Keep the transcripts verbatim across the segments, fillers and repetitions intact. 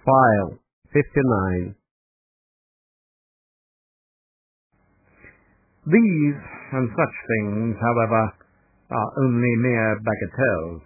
File fifty-nine. These and such things, however, are only mere bagatelles.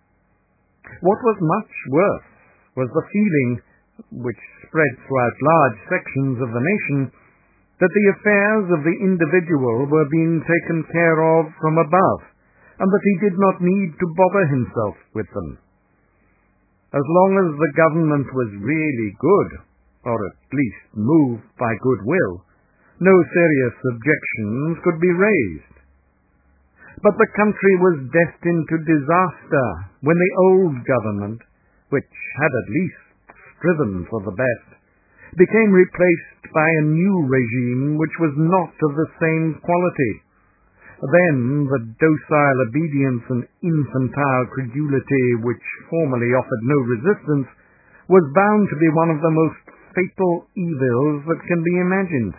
What was much worse was the feeling, which spread throughout large sections of the nation, that the affairs of the individual were being taken care of from above, and that he did not need to bother himself with them. As long as the government was really good, or at least moved by goodwill, no serious objections could be raised. But the country was destined to disaster when the old government, which had at least striven for the best, became replaced by a new regime which was not of the same quality. Then the docile obedience and infantile credulity which formerly offered no resistance was bound to be one of the most fatal evils that can be imagined.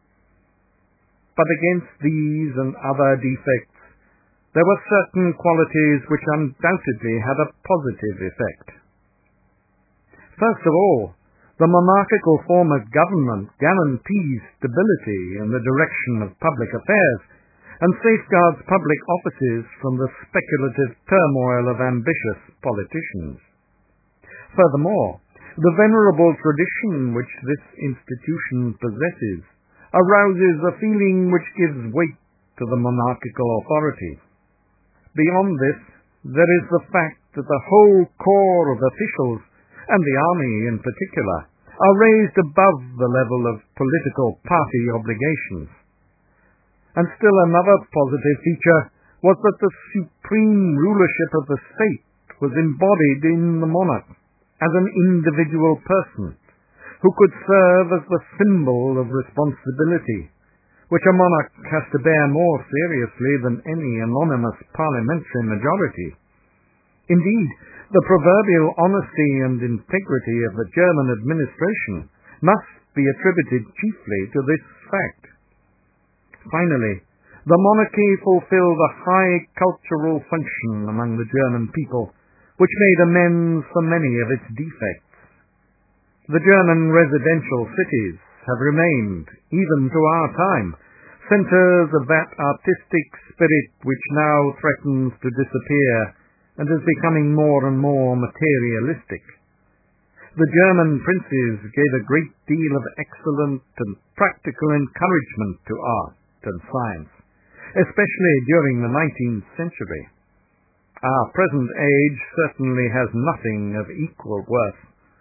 But against these and other defects, there were certain qualities which undoubtedly had a positive effect. First of all, the monarchical form of government guarantees stability in the direction of public affairs, and safeguards public offices from the speculative turmoil of ambitious politicians. Furthermore, the venerable tradition which this institution possesses arouses a feeling which gives weight to the monarchical authority. Beyond this, there is the fact that the whole corps of officials, and the army in particular, are raised above the level of political party obligations. And still another positive feature was that the supreme rulership of the state was embodied in the monarch as an individual person, who could serve as the symbol of responsibility, which a monarch has to bear more seriously than any anonymous parliamentary majority. Indeed, the proverbial honesty and integrity of the German administration must be attributed chiefly to this fact. Finally, the monarchy fulfilled a high cultural function among the German people, which made amends for many of its defects. The German residential cities have remained, even to our time, centers of that artistic spirit which now threatens to disappear and is becoming more and more materialistic. The German princes gave a great deal of excellent and practical encouragement to art and science, especially during the nineteenth century. Our present age certainly has nothing of equal worth.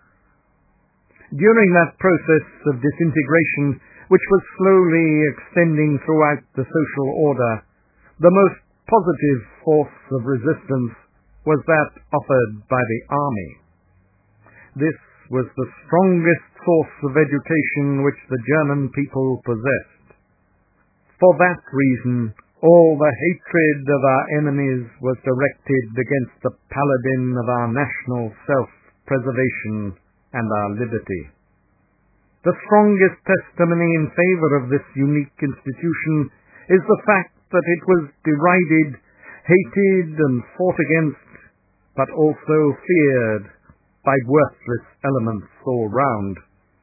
During that process of disintegration, which was slowly extending throughout the social order, the most positive force of resistance was that offered by the army. This was the strongest source of education which the German people possessed. For that reason, all the hatred of our enemies was directed against the paladin of our national self-preservation and our liberty. The strongest testimony in favor of this unique institution is the fact that it was derided, hated, and fought against, but also feared by worthless elements all round.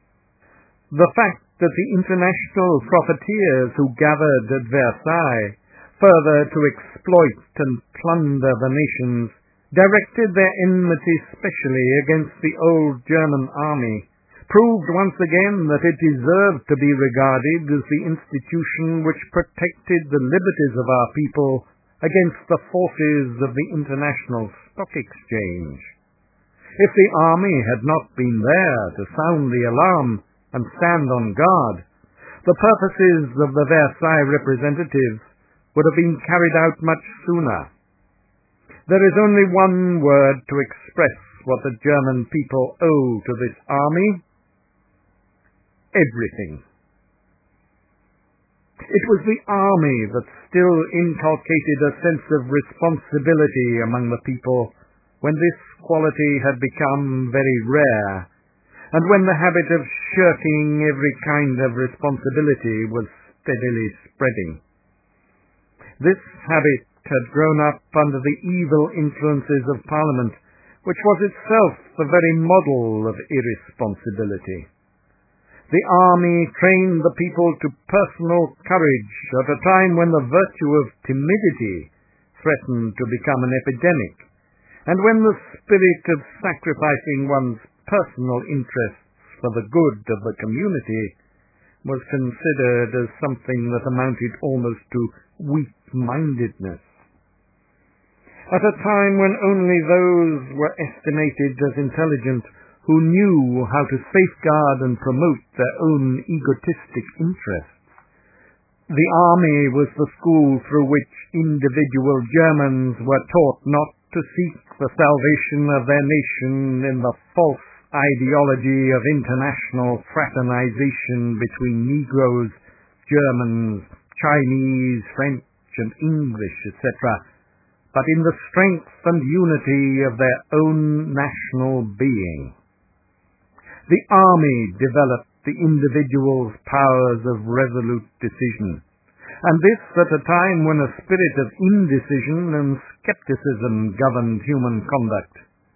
The fact that the international profiteers who gathered at Versailles, further to exploit and plunder the nations, directed their enmity specially against the old German army, proved once again that it deserved to be regarded as the institution which protected the liberties of our people against the forces of the international stock exchange. If the army had not been there to sound the alarm and stand on guard, the purposes of the Versailles representatives would have been carried out much sooner. There is only one word to express what the German people owe to this army: everything. It was the army that still inculcated a sense of responsibility among the people when this quality had become very rare, and when the habit of shirking every kind of responsibility was steadily spreading. This habit had grown up under the evil influences of Parliament, which was itself the very model of irresponsibility. The army trained the people to personal courage at a time when the virtue of timidity threatened to become an epidemic, and when the spirit of sacrificing one's personal interests for the good of the community was considered as something that amounted almost to weak-mindedness. At a time when only those were estimated as intelligent who knew how to safeguard and promote their own egotistic interests, the army was the school through which individual Germans were taught not to seek the salvation of their nation in the false ideology of international fraternization between Negroes, Germans, Chinese, French, and English, et cetera, but in the strength and unity of their own national being. The army developed the individual's powers of resolute decision, and this at a time when a spirit of indecision and skepticism governed human conduct.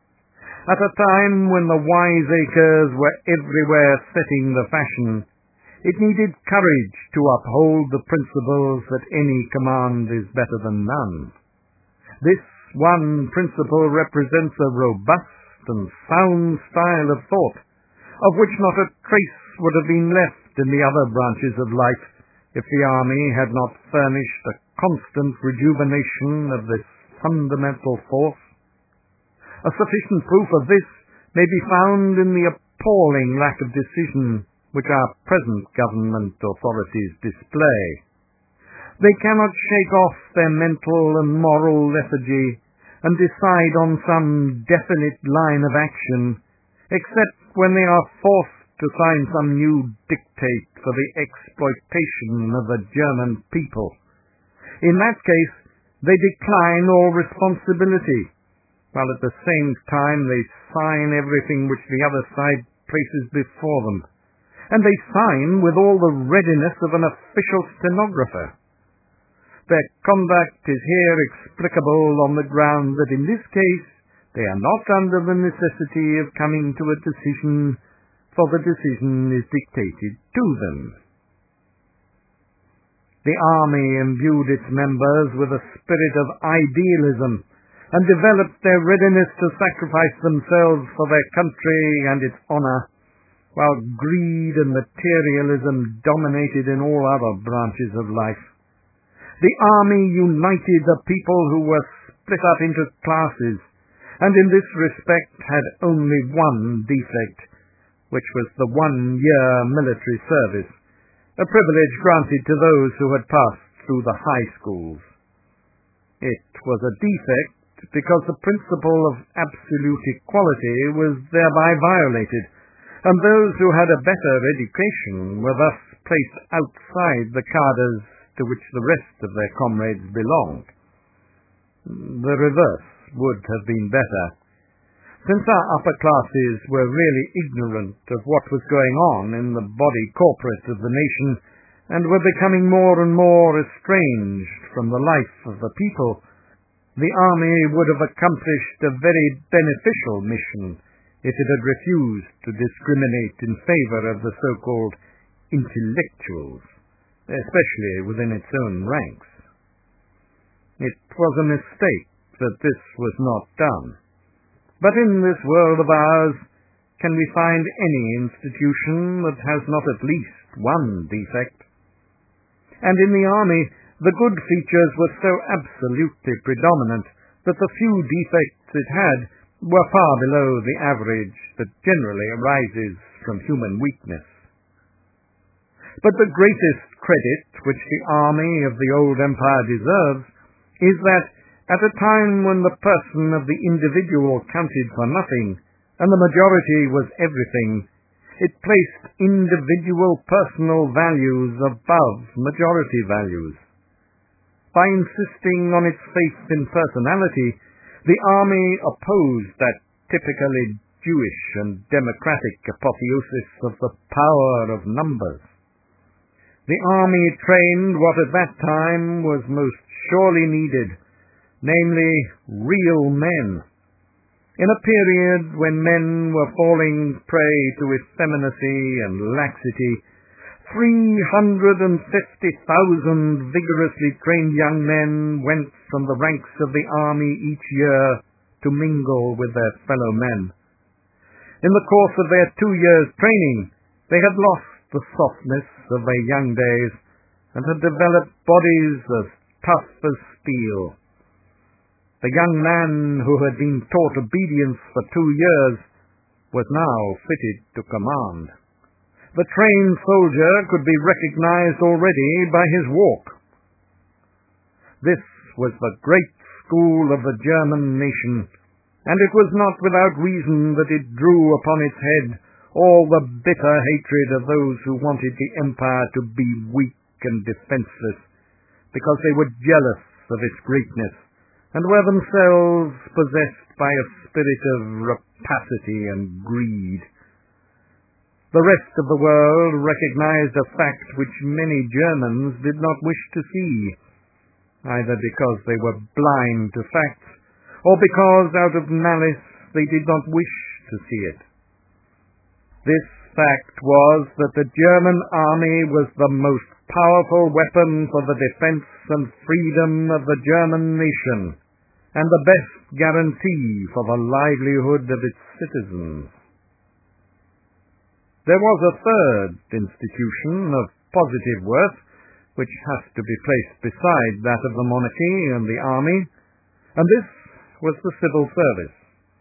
At a time when the wiseacres were everywhere setting the fashion, it needed courage to uphold the principles that any command is better than none. This one principle represents a robust and sound style of thought, of which not a trace would have been left in the other branches of life if the army had not furnished a constant rejuvenation of this fundamental force. A sufficient proof of this may be found in the appalling lack of decision which our present government authorities display. They cannot shake off their mental and moral lethargy and decide on some definite line of action, except when they are forced to sign some new dictate for the exploitation of the German people. In that case, they decline all responsibility, while at the same time they sign everything which the other side places before them, and they sign with all the readiness of an official stenographer. Their conduct is here explicable on the ground that in this case they are not under the necessity of coming to a decision, for the decision is dictated to them. The army imbued its members with a spirit of idealism and developed their readiness to sacrifice themselves for their country and its honor, while greed and materialism dominated in all other branches of life. The army united the people who were split up into classes, and in this respect had only one defect, which was the one-year military service, a privilege granted to those who had passed through the high schools. It was a defect because the principle of absolute equality was thereby violated, and those who had a better education were thus placed outside the cadres to which the rest of their comrades belonged. The reverse would have been better, since our upper classes were really ignorant of what was going on in the body corporate of the nation, and were becoming more and more estranged from the life of the people. The army would have accomplished a very beneficial mission if it had refused to discriminate in favor of the so-called intellectuals, especially within its own ranks. It was a mistake that this was not done. But in this world of ours, can we find any institution that has not at least one defect? And in the army, the good features were so absolutely predominant that the few defects it had were far below the average that generally arises from human weakness. But the greatest credit which the army of the old empire deserves is that at a time when the person of the individual counted for nothing, and the majority was everything, it placed individual personal values above majority values. By insisting on its faith in personality, the army opposed that typically Jewish and democratic apotheosis of the power of numbers. The army trained what at that time was most surely needed, namely real men. In a period when men were falling prey to effeminacy and laxity, three hundred fifty thousand vigorously trained young men went from the ranks of the army each year to mingle with their fellow men. In the course of their two years' training, they had lost the softness of their young days and had developed bodies as tough as steel. The young man who had been taught obedience for two years was now fitted to command. The trained soldier could be recognized already by his walk. This was the great school of the German nation, and it was not without reason that it drew upon its head all the bitter hatred of those who wanted the empire to be weak and defenseless, because they were jealous of its greatness, and were themselves possessed by a spirit of rapacity and greed. The rest of the world recognized a fact which many Germans did not wish to see, either because they were blind to facts, or because out of malice they did not wish to see it. This fact was that the German army was the most powerful weapon for the defense and freedom of the German nation, and the best guarantee for the livelihood of its citizens. There was a third institution of positive worth, which has to be placed beside that of the monarchy and the army, and this was the civil service.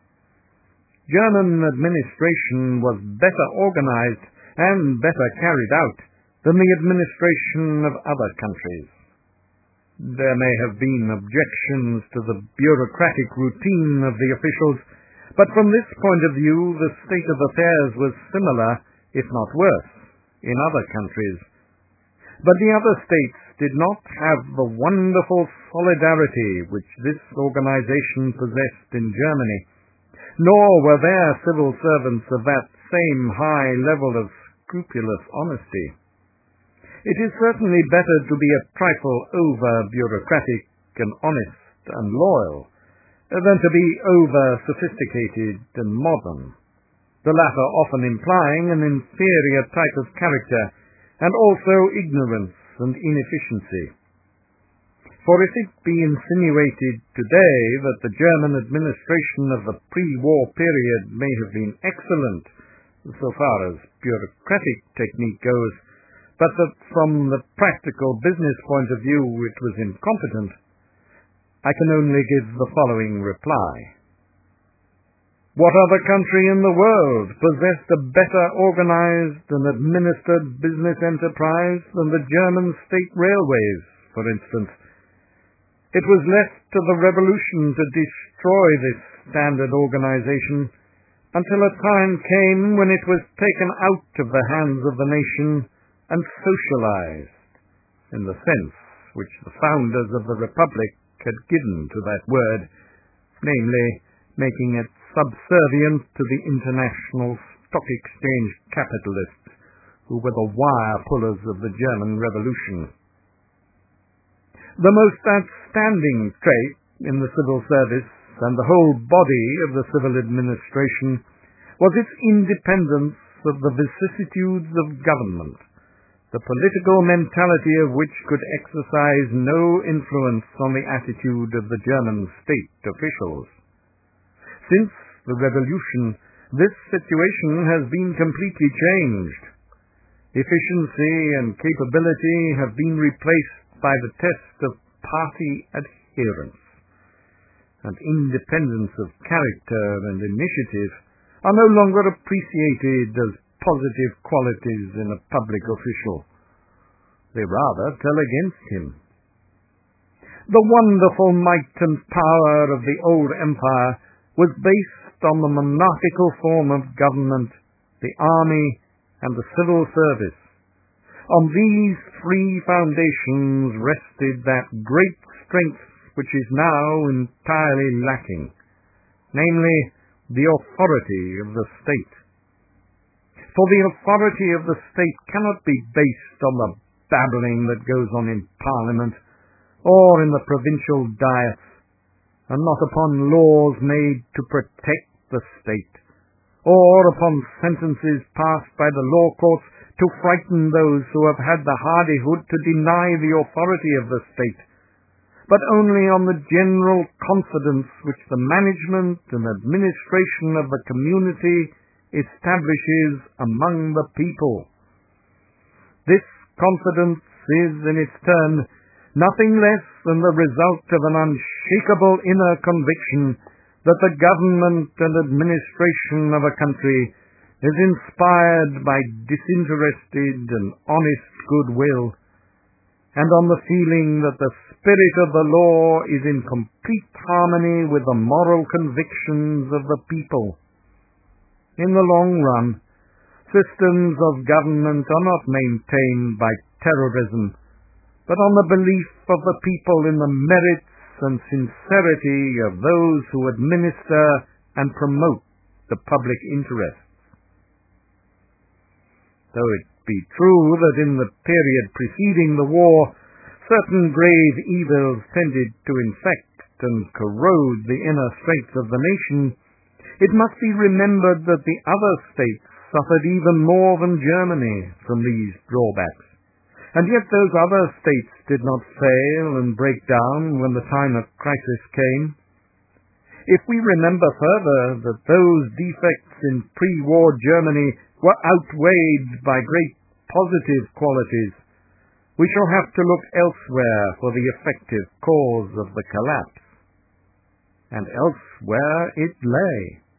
German administration was better organized and better carried out than the administration of other countries. There may have been objections to the bureaucratic routine of the officials, but from this point of view the state of affairs was similar, if not worse, in other countries. But the other states did not have the wonderful solidarity which this organization possessed in Germany, nor were their civil servants of that same high level of scrupulous honesty. It is certainly better to be a trifle over-bureaucratic and honest and loyal than to be over-sophisticated and modern, the latter often implying an inferior type of character and also ignorance and inefficiency. For if it be insinuated today that the German administration of the pre-war period may have been excellent so far as bureaucratic technique goes, but that from the practical business point of view it was incompetent, I can only give the following reply. What other country in the world possessed a better organized and administered business enterprise than the German state railways, for instance? It was left to the revolution to destroy this standard organization until a time came when it was taken out of the hands of the nation and socialized, in the sense which the founders of the Republic had given to that word, namely, making it subservient to the international stock exchange capitalists, who were the wire pullers of the German Revolution. The most outstanding trait in the civil service and the whole body of the civil administration was its independence of the vicissitudes of government, the political mentality of which could exercise no influence on the attitude of the German state officials. Since the revolution, this situation has been completely changed. Efficiency and capability have been replaced by the test of party adherence, and independence of character and initiative are no longer appreciated as positive qualities in a public official. They rather tell against him. The wonderful might and power of the old empire was based on the monarchical form of government, the army, and the civil service. On these three foundations rested that great strength which is now entirely lacking, namely, the authority of the state. For the authority of the state cannot be based on the babbling that goes on in Parliament or in the provincial diets, and not upon laws made to protect the state, or upon sentences passed by the law courts to frighten those who have had the hardihood to deny the authority of the state, but only on the general confidence which the management and administration of the community establishes among the people. This confidence is, in its turn, nothing less than the result of an unshakable inner conviction that the government and administration of a country is inspired by disinterested and honest goodwill, and on the feeling that the spirit of the law is in complete harmony with the moral convictions of the people. In the long run, systems of government are not maintained by terrorism, but on the belief of the people in the merits and sincerity of those who administer and promote the public interests. Though it be true that in the period preceding the war, certain grave evils tended to infect and corrode the inner strength of the nation, it must be remembered that the other states suffered even more than Germany from these drawbacks. And yet those other states did not fail and break down when the time of crisis came. If we remember further that those defects in pre-war Germany were outweighed by great positive qualities, we shall have to look elsewhere for the effective cause of the collapse. And elsewhere it lay.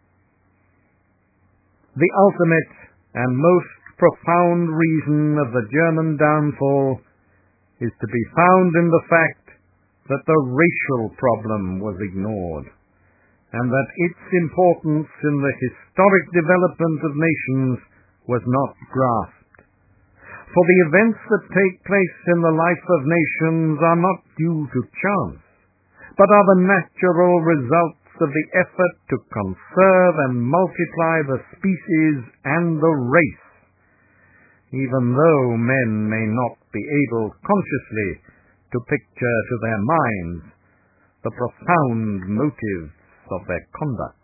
The ultimate and most profound reason of the German downfall is to be found in the fact that the racial problem was ignored, and that its importance in the historic development of nations was not grasped. For the events that take place in the life of nations are not due to chance, but are the natural results of the effort to conserve and multiply the species and the race, even though men may not be able consciously to picture to their minds the profound motives of their conduct.